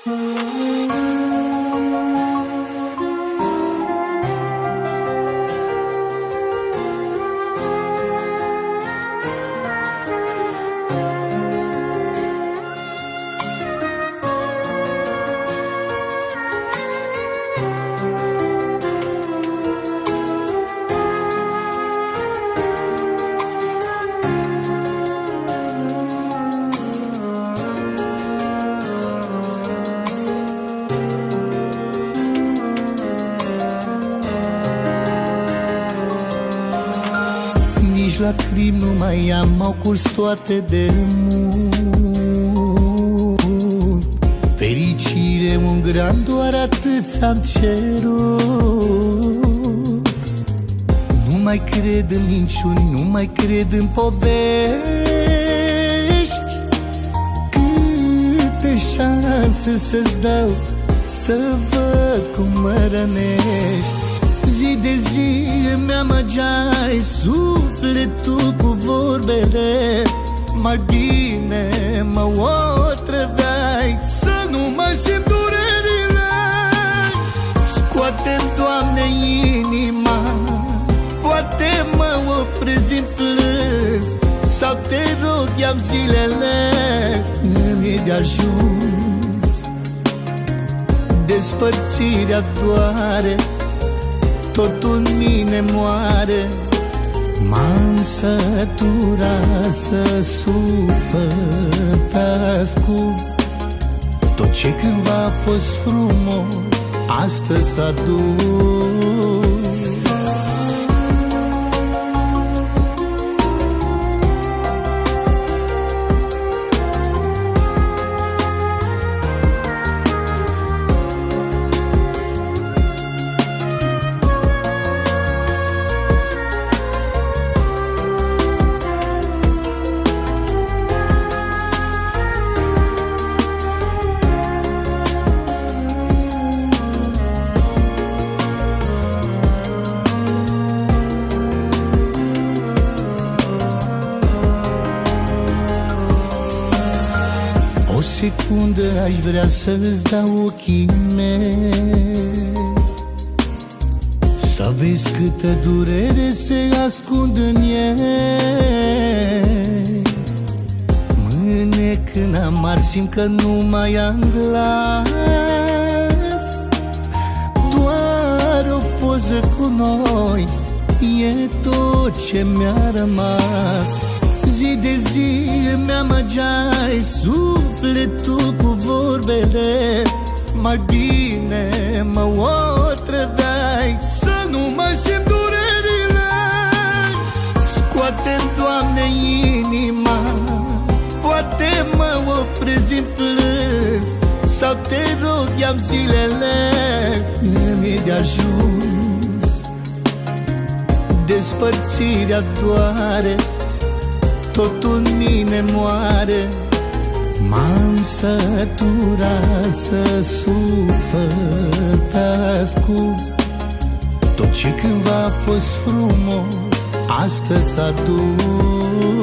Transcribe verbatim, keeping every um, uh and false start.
Nici lacrimi nu mai am, m-au curs toate de mult. Fericire un gram, doar atât ți-am cerut. Nu mai cred în minciuni, nu mai cred în povești. Câte șanse să-ți dau să văd cum mă rănești. Zi de zi îmi amăgeai sufletul cu vorbele. Mai bine mă otrăveai să nu mai simt durerile. Scoate-mi, Doamne, inima, poate mă opresc din plâns, sau te rog, i-am zilele, îmi e de ajuns. Despărțirea doare, totul în mine moare. M-am săturat să sufăr pe ascuns. Tot ce cândva a fost frumos, astăzi s-a dus. O secundă aș vrea să-ți dau ochii mei, să vezi câtă durere se ascund în ei. Mâine când amar simt că nu mai am glas, doar o poză cu noi e tot ce mi-a rămas. Zi de zi îmi amăgeai sufletul cu vorbele. Mai bine mă otrăveai să nu mai simt durerile. Scoate-mi, Doamne, inima, poate mă opresc din plâns, sau te rog, i-am zilele, îmi e de ajuns. Despărțirea doare, totul în mine moare. M-am săturat să sufăr pe ascuns. Tot ce cândva a fost frumos, astăzi s-a dus.